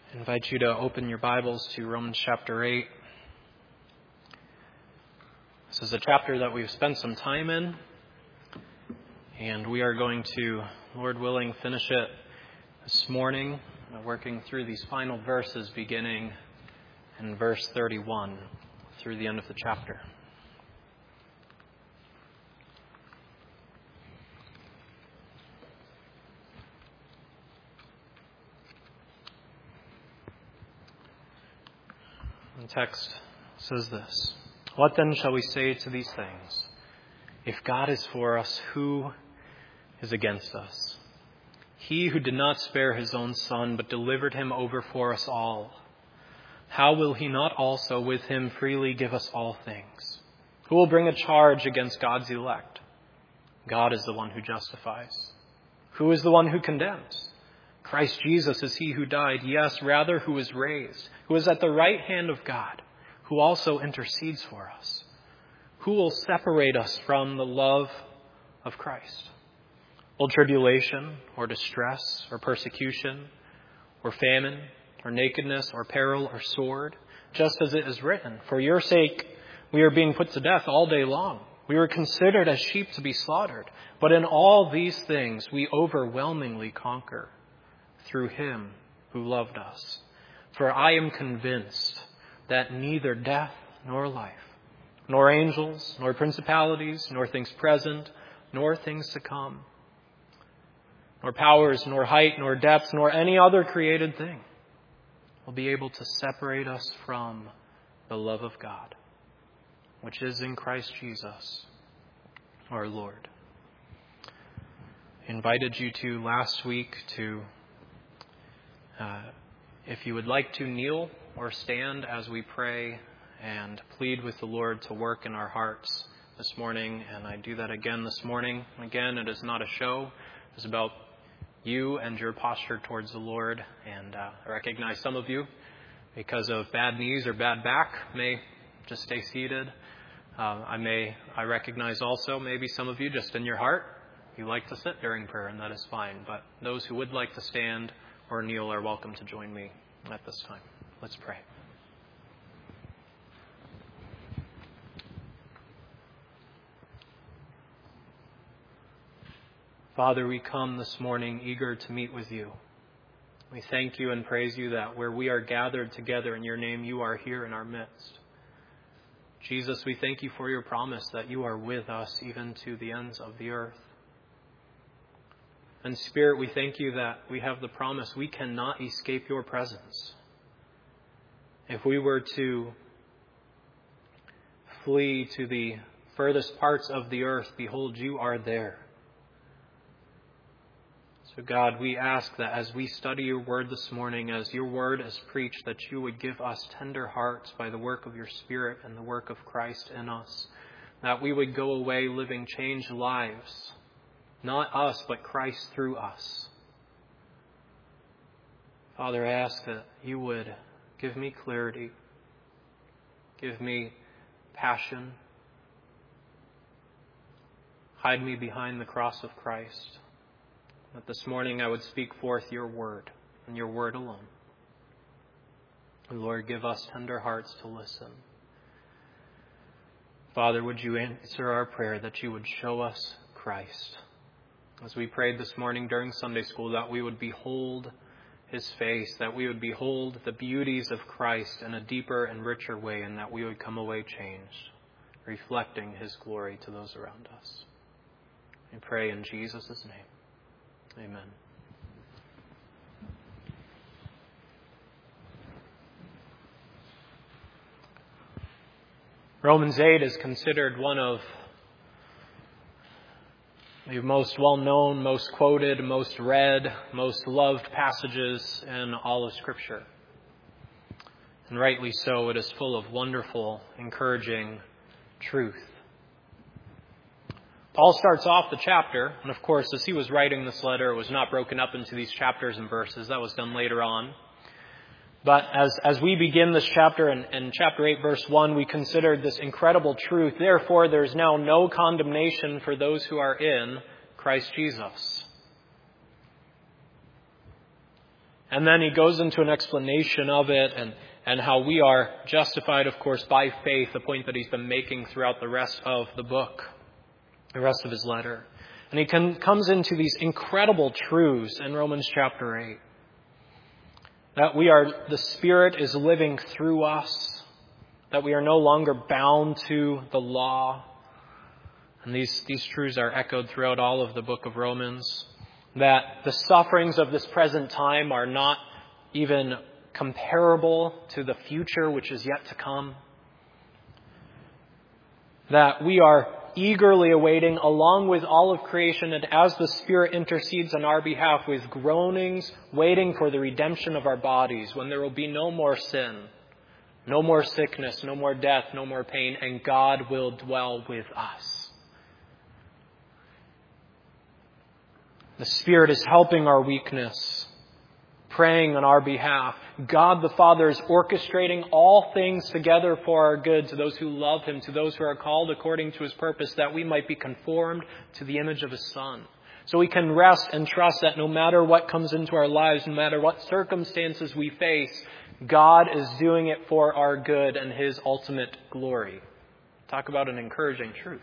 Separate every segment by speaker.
Speaker 1: I invite you to open your Bibles to Romans chapter 8. This is a chapter that we've spent some time in, and we are going to, Lord willing, finish it this morning, working through these final verses beginning in verse 31 through the end of the chapter. The text says this: "What then shall we say to these things? If God is for us, who is against us? He who did not spare his own Son, but delivered him over for us all, how will he not also with him freely give us all things? Who will bring a charge against God's elect? God is the one who justifies. Who is the one who condemns? Christ Jesus is he who died, yes, rather who is raised, who is at the right hand of God, who also intercedes for us. Who will separate us from the love of Christ? Will tribulation, or distress, or persecution, or famine, or nakedness, or peril, or sword? Just as it is written, for your sake we are being put to death all day long. We were considered as sheep to be slaughtered. But in all these things we overwhelmingly conquer through him who loved us. For I am convinced that neither death nor life, nor angels, nor principalities, nor things present, nor things to come, nor powers, nor height, nor depth, nor any other created thing will be able to separate us from the love of God, which is in Christ Jesus, our Lord." I invited you to last week to if you would like to kneel or stand as we pray and plead with the Lord to work in our hearts this morning. And I do that again this morning. Again, it is not a show. It's about you and your posture towards the Lord. And I recognize some of you, because of bad knees or bad back, may just stay seated. I recognize also maybe some of you just in your heart, you like to sit during prayer, and that is fine. But those who would like to stand or kneel are welcome to join me at this time. Let's pray. Father, we come this morning eager to meet with you. We thank you and praise you that where we are gathered together in your name, you are here in our midst. Jesus, we thank you for your promise that you are with us even to the ends of the earth. And Spirit, we thank you that we have the promise we cannot escape your presence. If we were to flee to the furthest parts of the earth, behold, you are there. So God, we ask that as we study your word this morning, as your word is preached, that you would give us tender hearts by the work of your Spirit and the work of Christ in us, that we would go away living changed lives. Not us, but Christ through us. Father, I ask that you would give me clarity, give me passion, hide me behind the cross of Christ, that this morning I would speak forth your word and your word alone. And Lord, give us tender hearts to listen. Father, would you answer our prayer that you would show us Christ? As we prayed this morning during Sunday school, that we would behold his face, that we would behold the beauties of Christ in a deeper and richer way, and that we would come away changed, reflecting his glory to those around us. We pray in Jesus' name. Amen. Romans 8 is considered one of the most well-known, most quoted, most read, most loved passages in all of Scripture. And rightly so, it is full of wonderful, encouraging truth. Paul starts off the chapter, and of course, as he was writing this letter, it was not broken up into these chapters and verses. That was done later on. But as we begin this chapter, in chapter 8, verse 1, we considered this incredible truth. Therefore, there is now no condemnation for those who are in Christ Jesus. And then he goes into an explanation of it and how we are justified, of course, by faith, the point that he's been making throughout the rest of the book, the rest of his letter. And he comes into these incredible truths in Romans chapter 8. That the Spirit is living through us, that we are no longer bound to the law. And these truths are echoed throughout all of the book of Romans. That the sufferings of this present time are not even comparable to the future which is yet to come. That we are eagerly awaiting, along with all of creation, and as the Spirit intercedes on our behalf with groanings, waiting for the redemption of our bodies, when there will be no more sin, no more sickness, no more death, no more pain, and God will dwell with us. The Spirit is helping our weakness, praying on our behalf. God the Father is orchestrating all things together for our good to those who love Him, to those who are called according to His purpose, that we might be conformed to the image of His Son. So we can rest and trust that no matter what comes into our lives, no matter what circumstances we face, God is doing it for our good and His ultimate glory. Talk about an encouraging truth.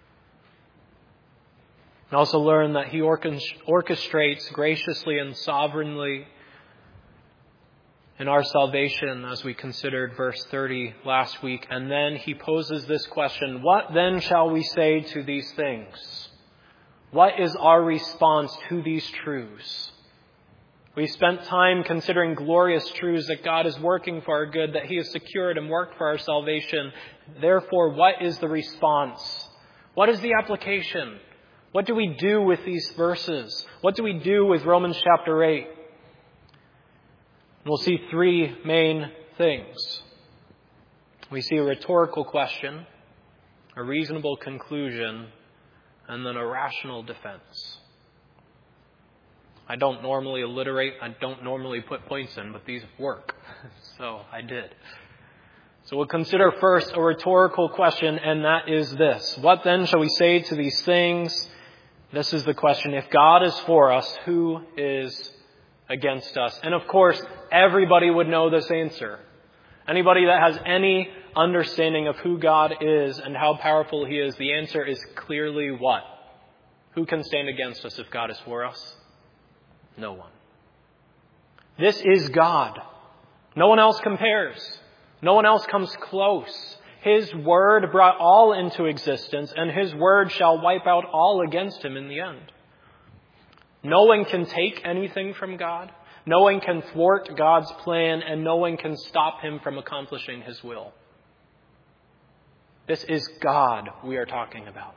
Speaker 1: And also learn that He orchestrates graciously and sovereignly in our salvation, as we considered verse 30 last week. And then He poses this question: what then shall we say to these things? What is our response to these truths? We spent time considering glorious truths that God is working for our good, that He has secured and worked for our salvation. Therefore, what is the response? What is the application? What do we do with these verses? What do we do with Romans chapter 8? We'll see three main things. We see a rhetorical question, a reasonable conclusion, and then a rational defense. I don't normally alliterate. I don't normally put points in, but these work. So I did. So we'll consider first a rhetorical question, and that is this: what then shall we say to these things? This is the question: if God is for us, who is against us? And of course, everybody would know this answer. Anybody that has any understanding of who God is and how powerful He is, the answer is clearly what? Who can stand against us if God is for us? No one. This is God. No one else compares. No one else comes close. His word brought all into existence, and His word shall wipe out all against Him in the end. No one can take anything from God. No one can thwart God's plan, and no one can stop Him from accomplishing His will. This is God we are talking about.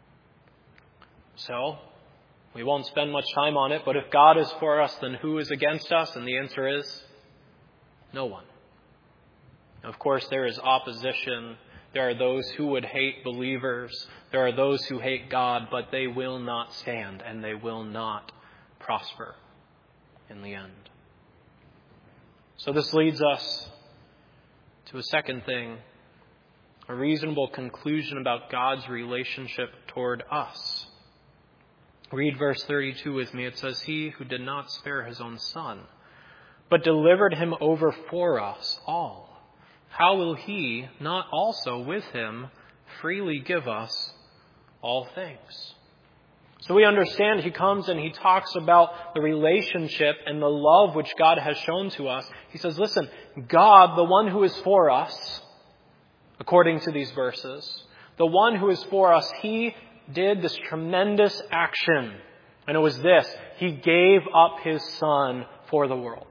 Speaker 1: So, we won't spend much time on it, but if God is for us, then who is against us? And the answer is no one. Of course, there is opposition. There are those who would hate believers. There are those who hate God, but they will not stand and they will not prosper in the end. So this leads us to a second thing, a reasonable conclusion about God's relationship toward us. Read verse 32 with me. It says, "He who did not spare His own Son, but delivered Him over for us all, how will He not also with Him freely give us all things?" So we understand He comes and He talks about the relationship and the love which God has shown to us. He says, listen, God, the one who is for us, according to these verses, the one who is for us, He did this tremendous action. And it was this: He gave up His Son for the world.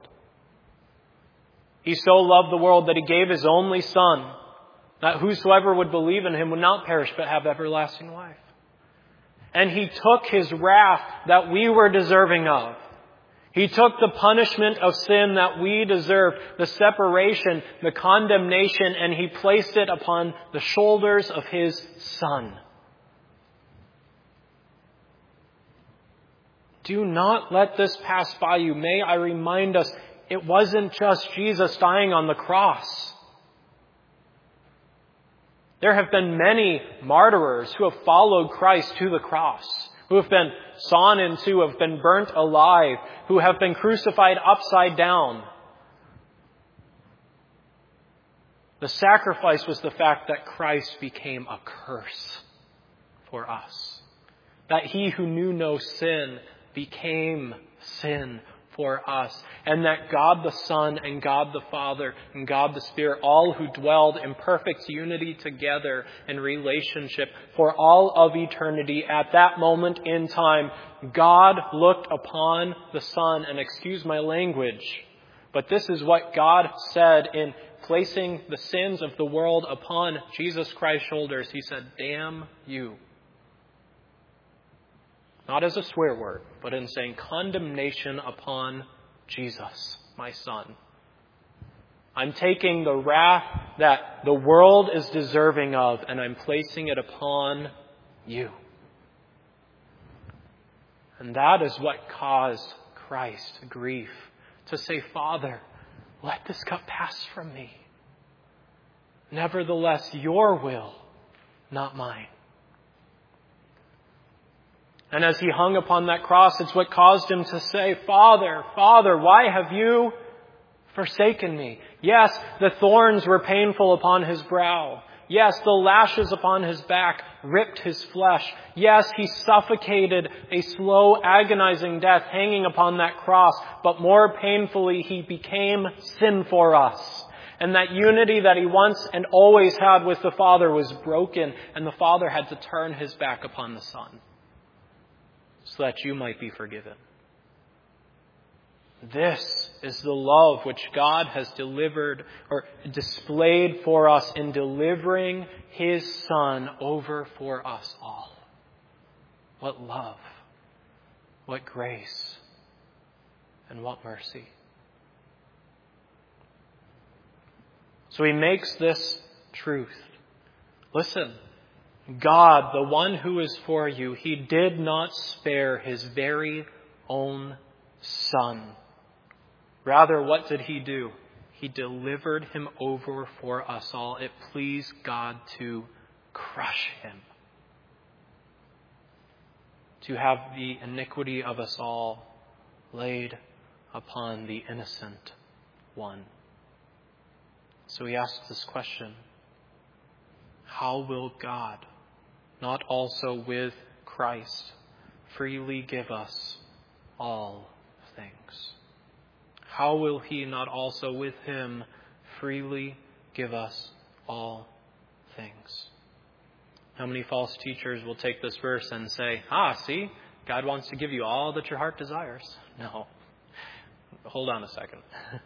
Speaker 1: He so loved the world that He gave His only Son, that whosoever would believe in Him would not perish but have everlasting life. And He took His wrath that we were deserving of. He took the punishment of sin that we deserved, the separation, the condemnation, and He placed it upon the shoulders of His Son. Do not let this pass by you. May I remind us, it wasn't just Jesus dying on the cross. There have been many martyrers who have followed Christ to the cross, who who have been sawn in two, have been burnt alive, who have been crucified upside down. The sacrifice was the fact that Christ became a curse for us. That he who knew no sin became sin for us. And that God the Son and God the Father and God the Spirit, all who dwelled in perfect unity together in relationship for all of eternity, at that moment in time, God looked upon the Son, and excuse my language, but this is what God said in placing the sins of the world upon Jesus Christ's shoulders. He said, "Damn you." Not as a swear word, but in saying condemnation upon Jesus, my Son. I'm taking the wrath that the world is deserving of, and I'm placing it upon you. And that is what caused Christ grief, to say, "Father, let this cup pass from me. Nevertheless, your will, not mine." And as he hung upon that cross, it's what caused him to say, "Father, Father, why have you forsaken me?" Yes, the thorns were painful upon his brow. Yes, the lashes upon his back ripped his flesh. Yes, he suffocated a slow, agonizing death hanging upon that cross. But more painfully, he became sin for us. And that unity that he once and always had with the Father was broken. And the Father had to turn his back upon the Son, so that you might be forgiven. This is the love which God has delivered or displayed for us in delivering his Son over for us all. What love, what grace, and what mercy. So he makes this truth. Listen, God, the one who is for you, he did not spare his very own Son. Rather, what did he do? He delivered him over for us all. It pleased God to crush him, to have the iniquity of us all laid upon the innocent one. So he asks this question: how will God not also with Christ freely give us all things? How will he not also with him freely give us all things? How many false teachers will take this verse and say, see, God wants to give you all that your heart desires? No. Hold on a second.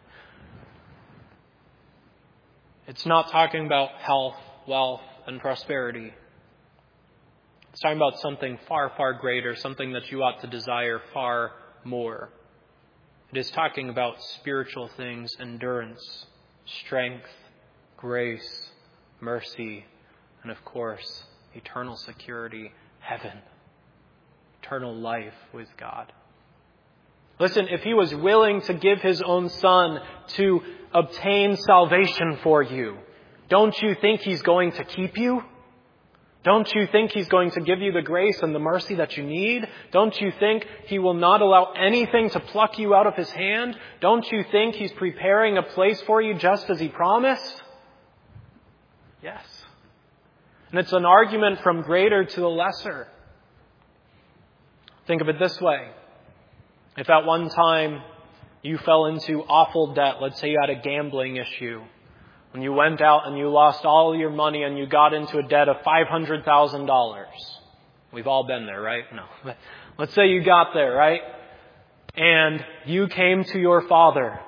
Speaker 1: It's not talking about health, wealth, and prosperity. It's talking about something far, far greater, something that you ought to desire far more. It is talking about spiritual things: endurance, strength, grace, mercy, and of course, eternal security, heaven, eternal life with God. Listen, if he was willing to give his own Son to obtain salvation for you, don't you think he's going to keep you? Don't you think he's going to give you the grace and the mercy that you need? Don't you think he will not allow anything to pluck you out of his hand? Don't you think he's preparing a place for you just as he promised? Yes. And it's an argument from greater to the lesser. Think of it this way. If at one time you fell into awful debt, let's say you had a gambling issue, and you went out and you lost all your money and you got into a debt of $500,000. We've all been there, right? No. But let's say you got there, right? And you came to your father,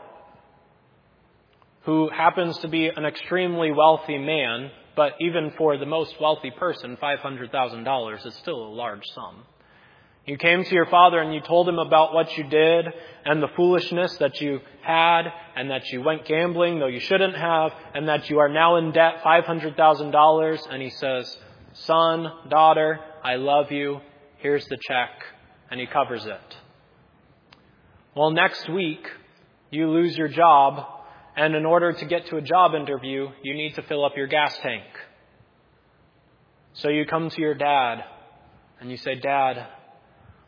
Speaker 1: who happens to be an extremely wealthy man, but even for the most wealthy person, $500,000 is still a large sum. You came to your father and you told him about what you did and the foolishness that you had, and that you went gambling though you shouldn't have, and that you are now in debt $500,000. And he says, "Son, daughter, I love you. Here's the check." And he covers it. Well, next week you lose your job, and in order to get to a job interview, you need to fill up your gas tank. So you come to your dad and you say, "Dad,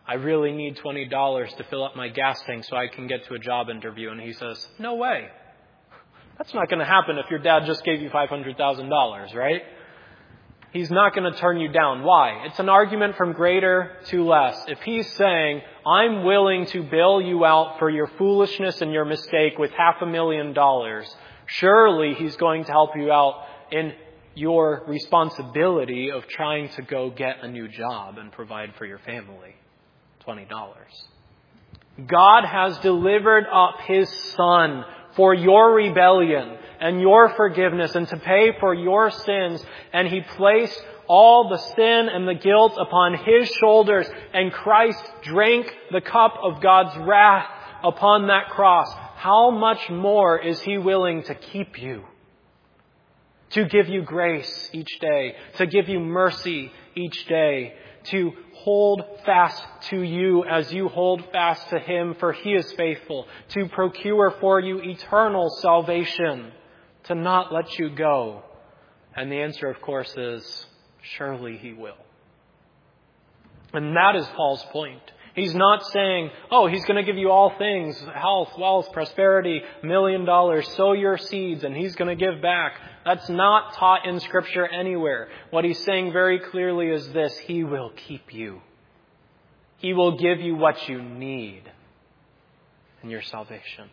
Speaker 1: I really need $20 to fill up my gas tank so I can get to a job interview. And he says, no way. That's not going to happen if your dad just gave you $500,000, right? He's not going to turn you down. Why? It's an argument from greater to less. If he's saying, I'm willing to bail you out for your foolishness and your mistake with $500,000, surely he's going to help you out in your responsibility of trying to go get a new job and provide for your family. $20. God has delivered up His Son for your rebellion and your forgiveness and to pay for your sins. And He placed all the sin and the guilt upon His shoulders. And Christ drank the cup of God's wrath upon that cross. How much more is He willing to keep you? To give you grace each day. To give you mercy each day. To hold fast to you as you hold fast to Him, for He is faithful to procure for you eternal salvation, to not let you go. And the answer, of course, is surely He will. And that is Paul's point. He's not saying, oh, He's going to give you all things, health, wealth, prosperity, $1 million, sow your seeds, and He's going to give back. That's not taught in Scripture anywhere. What he's saying very clearly is this: He will keep you. He will give you what you need in your salvation.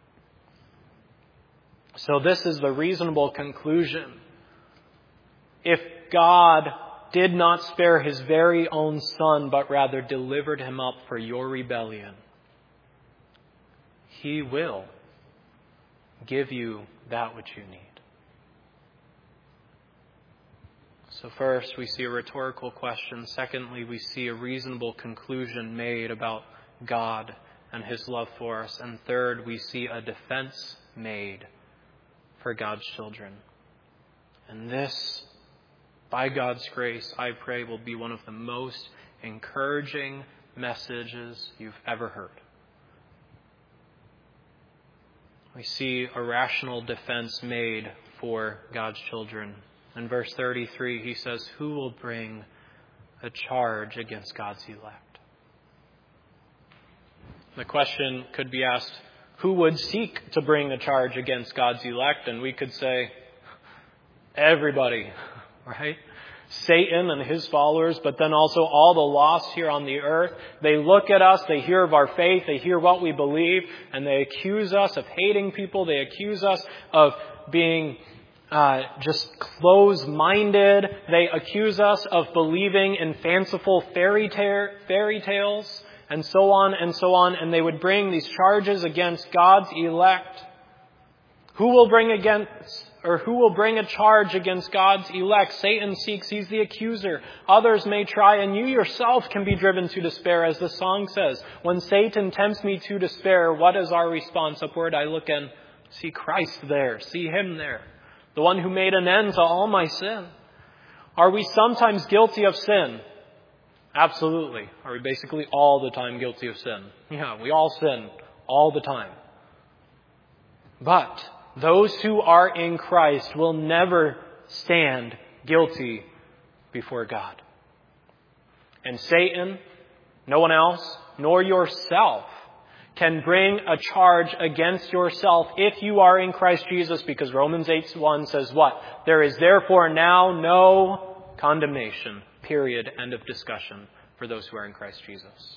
Speaker 1: So this is the reasonable conclusion. If God did not spare His very own Son, but rather delivered Him up for your rebellion, He will give you that which you need. So first, we see a rhetorical question. Secondly, we see a reasonable conclusion made about God and His love for us. And third, we see a defense made for God's children. And this, by God's grace, I pray, will be one of the most encouraging messages you've ever heard. We see a rational defense made for God's children. In verse 33, he says, who will bring a charge against God's elect? The question could be asked, who would seek to bring a charge against God's elect? And we could say, everybody, right? Satan and his followers, but then also all the lost here on the earth. They look at us, they hear of our faith, they hear what we believe, and they accuse us of hating people. They accuse us of being just close-minded. They accuse us of believing in fanciful fairy tales, and so on and so on. And they would bring these charges against God's elect. Who will bring a charge against God's elect? Satan seeks, he's the accuser. Others may try, and you yourself can be driven to despair, as the song says. When Satan tempts me to despair, what is our response? Upward I look and see Christ there, see Him there. The one who made an end to all my sin. Are we sometimes guilty of sin? Absolutely. Are we basically all the time guilty of sin? Yeah, we all sin all the time. But those who are in Christ will never stand guilty before God. And Satan, no one else, nor yourself, can bring a charge against yourself if you are in Christ Jesus, because Romans 8:1 says what? There is therefore now no condemnation. Period. End of discussion for those who are in Christ Jesus.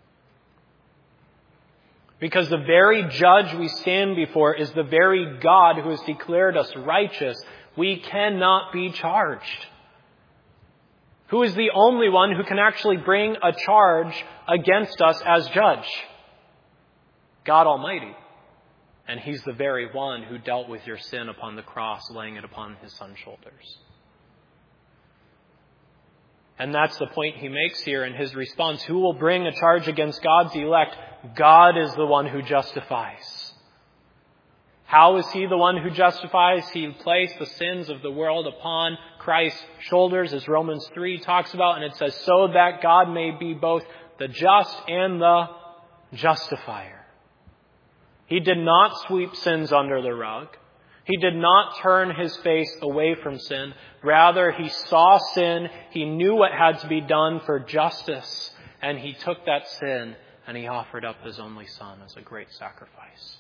Speaker 1: Because the very judge we stand before is the very God who has declared us righteous. We cannot be charged. Who is the only one who can actually bring a charge against us as judge? God Almighty. And He's the very one who dealt with your sin upon the cross, laying it upon His Son's shoulders. And that's the point he makes here in his response. Who will bring a charge against God's elect? God is the one who justifies. How is He the one who justifies? He placed the sins of the world upon Christ's shoulders, as Romans 3 talks about. And it says, so that God may be both the just and the justifier. He did not sweep sins under the rug. He did not turn His face away from sin. Rather, He saw sin. He knew what had to be done for justice. And he took that sin and he offered up his only Son as a great sacrifice.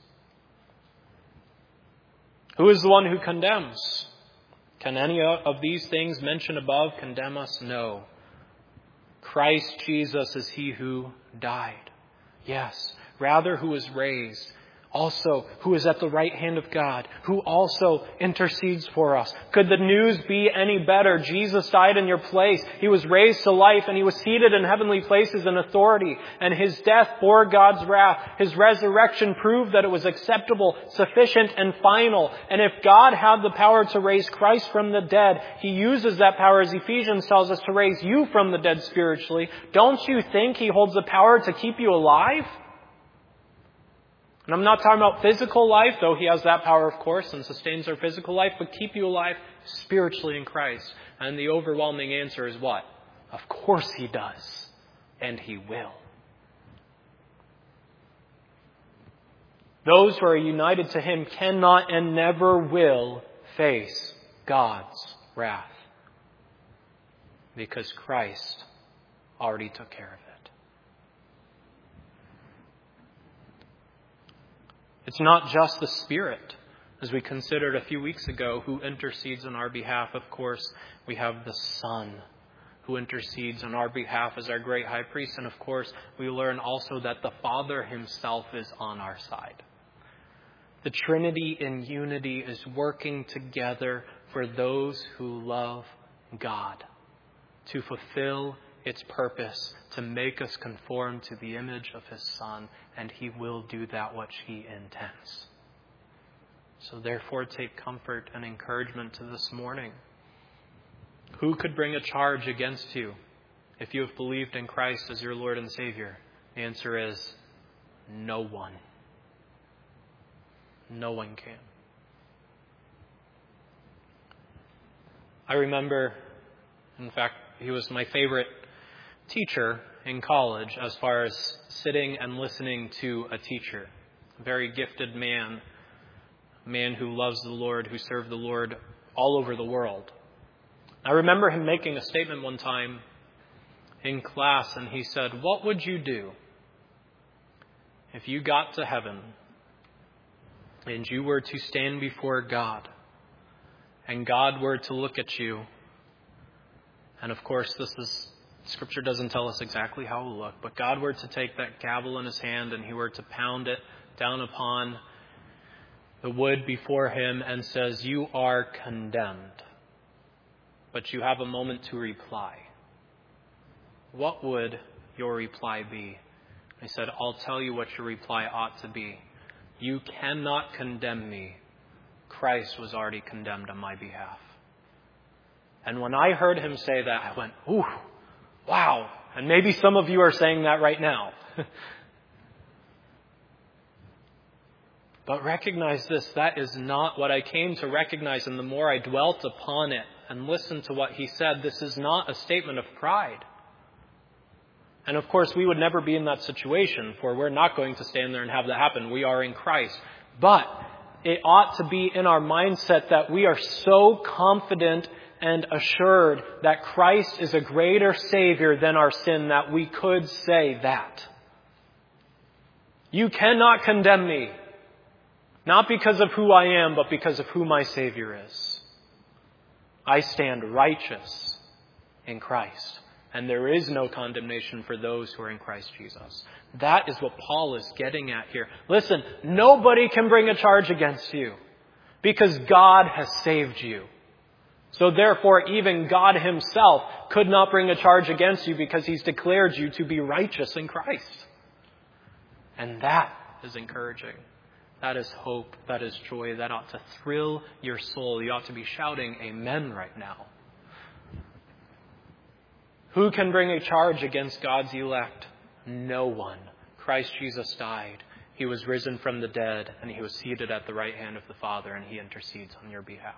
Speaker 1: Who is the one who condemns? Can any of these things mentioned above condemn us? No. Christ Jesus is he who died. Yes. Rather, who was raised. Also, who is at the right hand of God, who also intercedes for us. Could the news be any better? Jesus died in your place. He was raised to life and he was seated in heavenly places in authority. And his death bore God's wrath. His resurrection proved that it was acceptable, sufficient, and final. And if God had the power to raise Christ from the dead, he uses that power, as Ephesians tells us, to raise you from the dead spiritually. Don't you think he holds the power to keep you alive? And I'm not talking about physical life, though he has that power, of course, and sustains our physical life, but keep you alive spiritually in Christ. And the overwhelming answer is what? Of course he does. And he will. Those who are united to him cannot and never will face God's wrath. Because Christ already took care of it. It's not just the Spirit, as we considered a few weeks ago, who intercedes on our behalf. Of course, we have the Son who intercedes on our behalf as our great high priest. And of course, we learn also that the Father himself is on our side. The Trinity in unity is working together for those who love God, to fulfill its purpose, to make us conform to the image of his Son, and he will do that which he intends. So therefore, take comfort and encouragement to this morning. Who could bring a charge against you if you have believed in Christ as your Lord and Savior? The answer is no one. No one can. I remember, in fact, he was my favorite teacher in college as far as sitting and listening to a teacher. A very gifted man, a man who loves the Lord, who served the Lord all over the world. I remember him making a statement one time in class, and he said, "What would you do if you got to heaven and you were to stand before God and God were to look at you?" And of course, Scripture doesn't tell us exactly how it will look, but God were to take that gavel in his hand and he were to pound it down upon the wood before him and says, "You are condemned, but you have a moment to reply." What would your reply be? He said, "I'll tell you what your reply ought to be. You cannot condemn me. Christ was already condemned on my behalf." And when I heard him say that, I went, "Ooh, wow." And maybe some of you are saying that right now. But recognize this, that is not what I came to recognize. And the more I dwelt upon it and listened to what he said, this is not a statement of pride. And of course, we would never be in that situation, for we're not going to stand there and have that happen. We are in Christ. But it ought to be in our mindset that we are so confident and assured that Christ is a greater Savior than our sin that we could say that. You cannot condemn me, not because of who I am, but because of who my Savior is. I stand righteous in Christ, and there is no condemnation for those who are in Christ Jesus. That is what Paul is getting at here. Listen, nobody can bring a charge against you because God has saved you. So therefore, even God himself could not bring a charge against you because he's declared you to be righteous in Christ. And that is encouraging. That is hope. That is joy. That ought to thrill your soul. You ought to be shouting amen right now. Who can bring a charge against God's elect? No one. Christ Jesus died. He was risen from the dead, and he was seated at the right hand of the Father, and he intercedes on your behalf.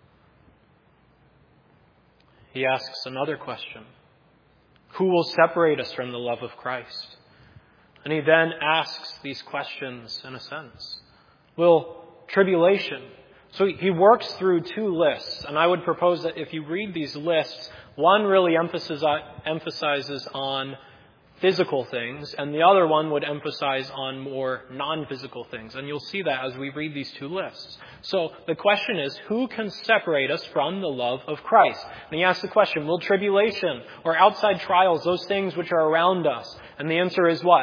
Speaker 1: He asks another question. Who will separate us from the love of Christ? And he then asks these questions in a sense. Will tribulation? So he works through two lists. And I would propose that if you read these lists, one really emphasizes on physical things, and the other one would emphasize on more non-physical things. And you'll see that as we read these two lists. So the question is, who can separate us from the love of Christ? And he asks the question, will tribulation or outside trials, those things which are around us? And the answer is what?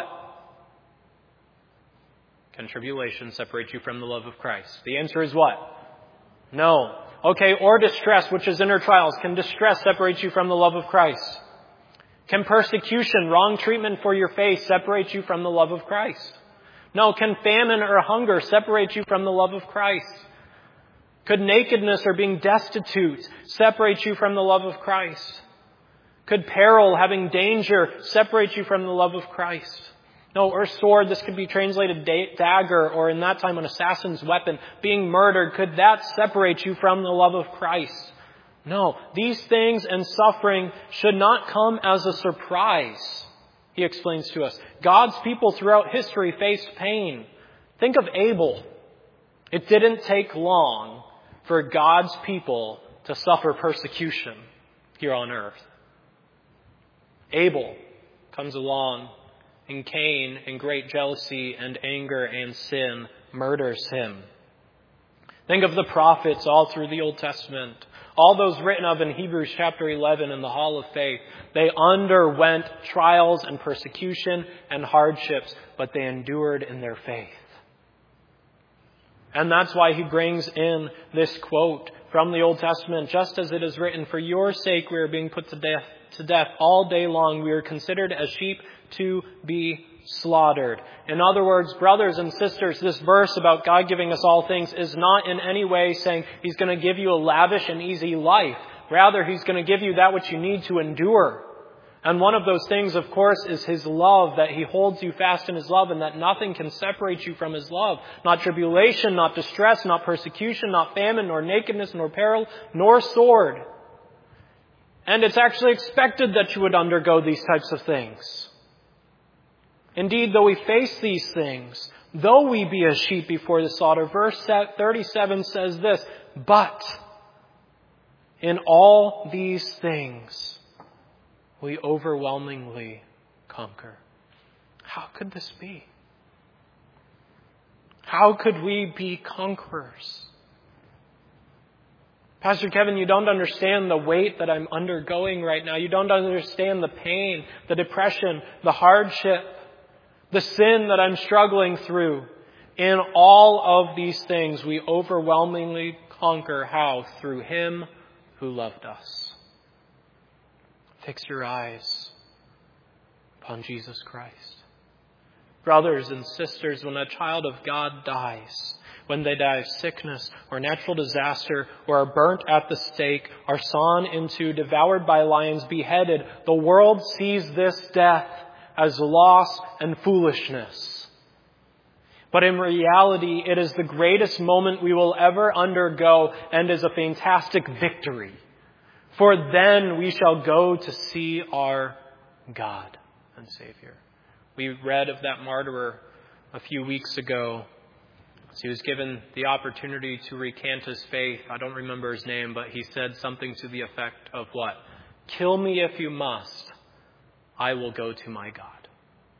Speaker 1: Can tribulation separate you from the love of Christ? The answer is what? No. Okay, or distress, which is inner trials. Can distress separate you from the love of Christ? Can persecution, wrong treatment for your faith, separate you from the love of Christ? No. Can famine or hunger separate you from the love of Christ? Could nakedness or being destitute separate you from the love of Christ? Could peril, having danger, separate you from the love of Christ? No. Or sword, this could be translated dagger, or in that time an assassin's weapon, being murdered. Could that separate you from the love of Christ? No, these things and suffering should not come as a surprise, he explains to us. God's people throughout history faced pain. Think of Abel. It didn't take long for God's people to suffer persecution here on earth. Abel comes along, and Cain, in great jealousy and anger and sin, murders him. Think of the prophets all through the Old Testament. All those written of in Hebrews chapter 11 in the Hall of Faith, they underwent trials and persecution and hardships, but they endured in their faith. And that's why he brings in this quote from the Old Testament, just as it is written, for your sake we are being put to death all day long. We are considered as sheep to be slaughtered. In other words, brothers and sisters, this verse about God giving us all things is not in any way saying he's going to give you a lavish and easy life. Rather, he's going to give you that which you need to endure. And one of those things, of course, is his love, that he holds you fast in his love and that nothing can separate you from his love. Not tribulation, not distress, not persecution, not famine, nor nakedness, nor peril, nor sword. And it's actually expected that you would undergo these types of things. Indeed, though we face these things, though we be as sheep before the slaughter, verse 37 says this, but in all these things we overwhelmingly conquer. How could this be? How could we be conquerors? Pastor Kevin, you don't understand the weight that I'm undergoing right now. You don't understand the pain, the depression, the hardship, the sin that I'm struggling through. In all of these things, we overwhelmingly conquer. How? Through him who loved us. Fix your eyes upon Jesus Christ. Brothers and sisters, when a child of God dies, when they die of sickness or natural disaster or are burnt at the stake, are sawn into, devoured by lions, beheaded, the world sees this death as loss and foolishness. But in reality, it is the greatest moment we will ever undergo and is a fantastic victory. For then we shall go to see our God and Savior. We read of that martyr a few weeks ago. So he was given the opportunity to recant his faith. I don't remember his name, but he said something to the effect of what? Kill me if you must. I will go to my God.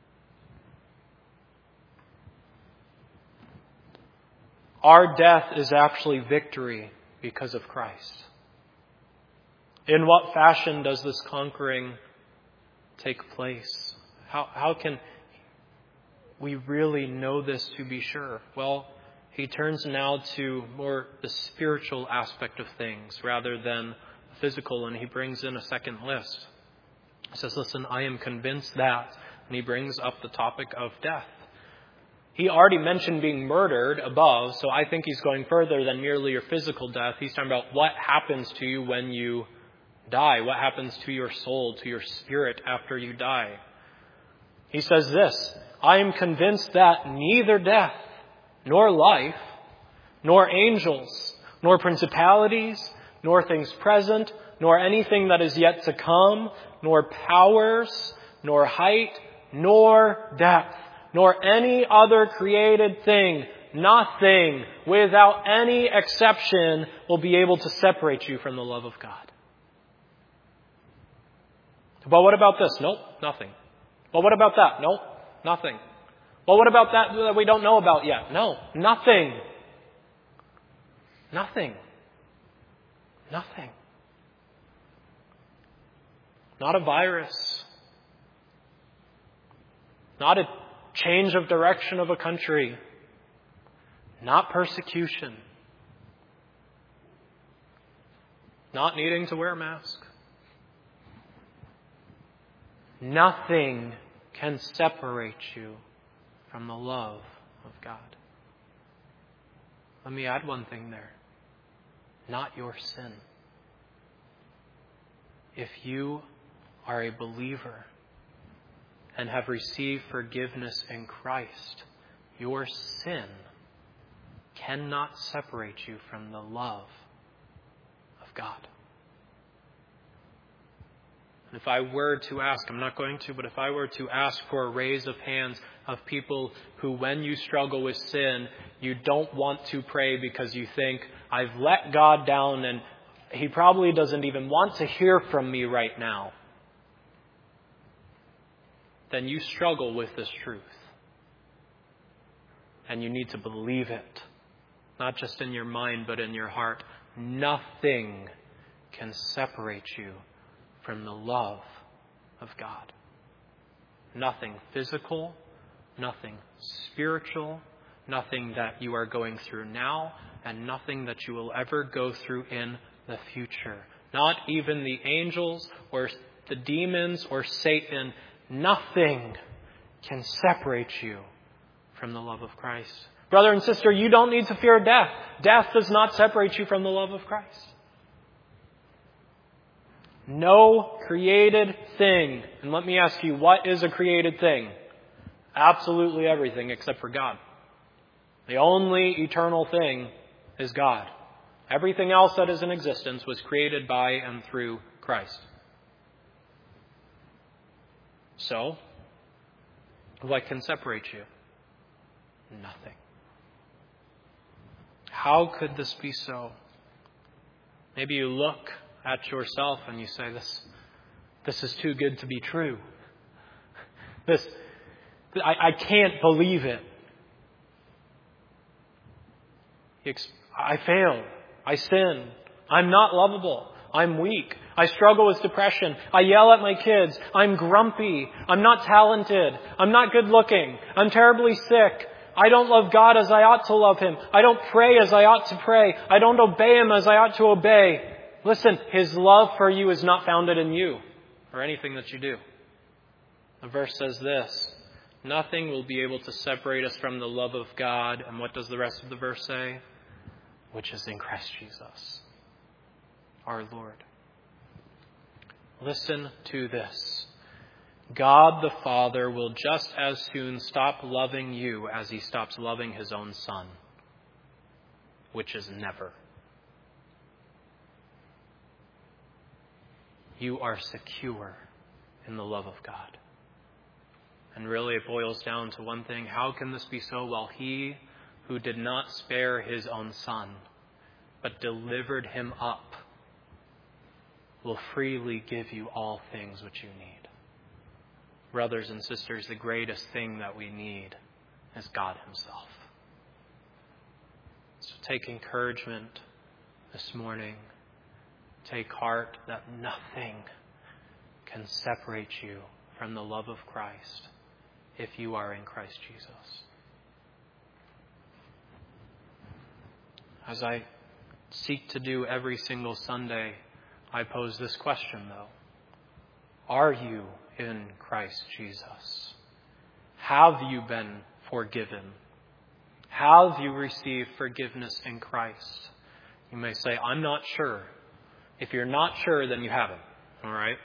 Speaker 1: Our death is actually victory because of Christ. In what fashion does this conquering take place? How can we really know this to be sure? Well, he turns now to more the spiritual aspect of things rather than physical, and he brings in a second list. He says, listen, I am convinced that, and he brings up the topic of death. He already mentioned being murdered above, so I think he's going further than merely your physical death. He's talking about what happens to you when you die, what happens to your soul, to your spirit after you die. He says this, I am convinced that neither death, nor life, nor angels, nor principalities, nor things present, nor anything that is yet to come, nor powers, nor height, nor depth, nor any other created thing, nothing, without any exception, will be able to separate you from the love of God. But what about this? Nope, nothing. Well, what about that? No, nothing. Well, what about that we don't know about yet? No, nothing. Nothing. Nothing. Not a virus. Not a change of direction of a country. Not persecution. Not needing to wear a mask. Nothing can separate you from the love of God. Let me add one thing there. Not your sin. If you are a believer and have received forgiveness in Christ, your sin cannot separate you from the love of God. And if I were to ask, I'm not going to, but if I were to ask for a raise of hands of people who, when you struggle with sin, you don't want to pray because you think, I've let God down and He probably doesn't even want to hear from me right now, then you struggle with this truth. And you need to believe it, not just in your mind, but in your heart. Nothing can separate you from the love of God. Nothing physical, nothing spiritual, nothing that you are going through now, and nothing that you will ever go through in the future. Not even the angels or the demons or Satan. Nothing can separate you from the love of Christ. Brother and sister, you don't need to fear death. Death does not separate you from the love of Christ. No created thing. And let me ask you, what is a created thing? Absolutely everything except for God. The only eternal thing is God. Everything else that is in existence was created by and through Christ. So, what can separate you? Nothing. How could this be so? Maybe you look at yourself and you say, this is too good to be true. I can't believe it. I fail. I sin. I'm not lovable. I'm weak. I struggle with depression. I yell at my kids. I'm grumpy. I'm not talented. I'm not good looking. I'm terribly sick. I don't love God as I ought to love Him. I don't pray as I ought to pray. I don't obey Him as I ought to obey. Listen, His love for you is not founded in you or anything that you do. The verse says this: nothing will be able to separate us from the love of God. And what does the rest of the verse say? Which is in Christ Jesus, our Lord. Listen to this. God the Father will just as soon stop loving you as He stops loving His own Son, which is never. You are secure in the love of God. And really it boils down to one thing. How can this be so? Well, He who did not spare His own Son, but delivered Him up, will freely give you all things which you need. Brothers and sisters, the greatest thing that we need is God Himself. So take encouragement this morning. Take heart that nothing can separate you from the love of Christ if you are in Christ Jesus. As I seek to do every single Sunday, I pose this question though. Are you in Christ Jesus? Have you been forgiven? Have you received forgiveness in Christ? You may say, I'm not sure. If you're not sure, then you haven't. All right?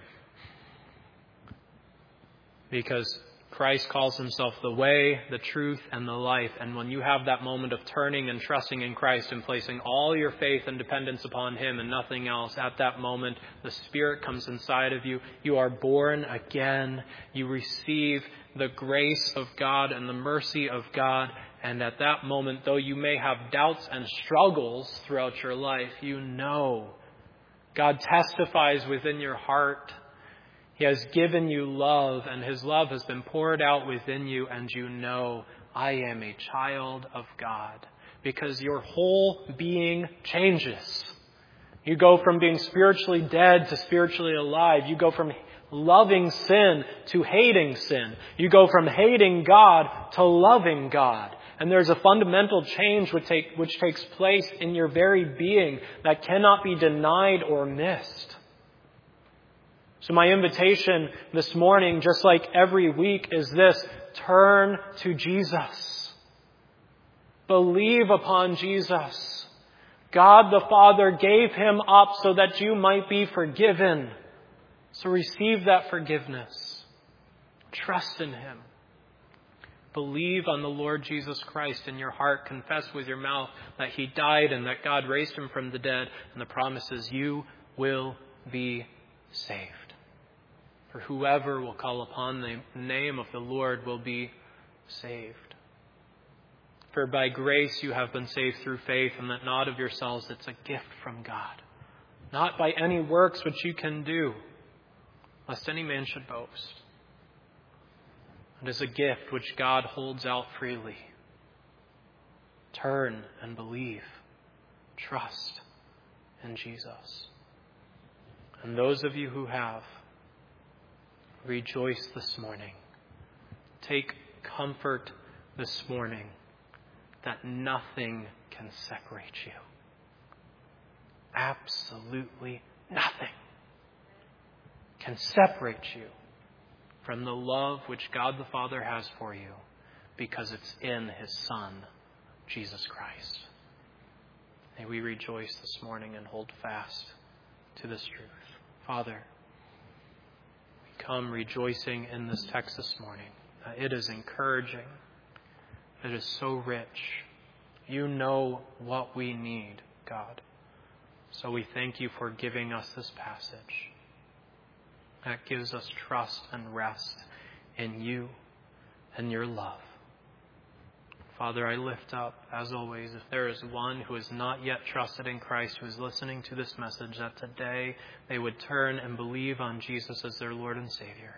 Speaker 1: Because Christ calls Himself the way, the truth, and the life. And when you have that moment of turning and trusting in Christ and placing all your faith and dependence upon Him and nothing else, at that moment, the Spirit comes inside of you. You are born again. You receive the grace of God and the mercy of God. And at that moment, though you may have doubts and struggles throughout your life, you know God testifies within your heart. He has given you love, and his love has been poured out within you, and you know, I am a child of God, because your whole being changes. You go from being spiritually dead to spiritually alive. You go from loving sin to hating sin. You go from hating God to loving God. And there's a fundamental change which takes place in your very being that cannot be denied or missed. So my invitation this morning, just like every week, is this: turn to Jesus. Believe upon Jesus. God the Father gave him up so that you might be forgiven. So receive that forgiveness. Trust in him. Believe on the Lord Jesus Christ in your heart. Confess with your mouth that he died and that God raised him from the dead. And the promise is you will be saved. For whoever will call upon the name of the Lord will be saved. For by grace you have been saved through faith, and that not of yourselves, it's a gift from God. Not by any works which you can do, lest any man should boast. It is a gift which God holds out freely. Turn and believe. Trust in Jesus. And those of you who have, rejoice this morning. Take comfort this morning that nothing can separate you. Absolutely nothing can separate you from the love which God the Father has for you, because it's in his Son, Jesus Christ. May we rejoice this morning and hold fast to this truth. Father, we come rejoicing in this text this morning. It is encouraging. It is so rich. You know what we need, God. So we thank you for giving us this passage. That gives us trust and rest in you and your love. Father, I lift up, as always, if there is one who has not yet trusted in Christ, who is listening to this message, that today they would turn and believe on Jesus as their Lord and Savior.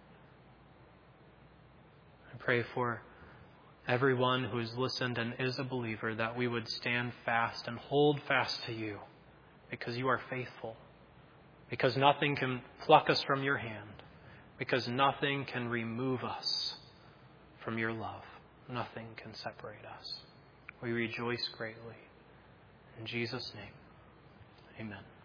Speaker 1: I pray for everyone who has listened and is a believer, that we would stand fast and hold fast to you, because you are faithful. Because nothing can pluck us from your hand. Because nothing can remove us from your love. Nothing can separate us. We rejoice greatly. In Jesus' name, amen.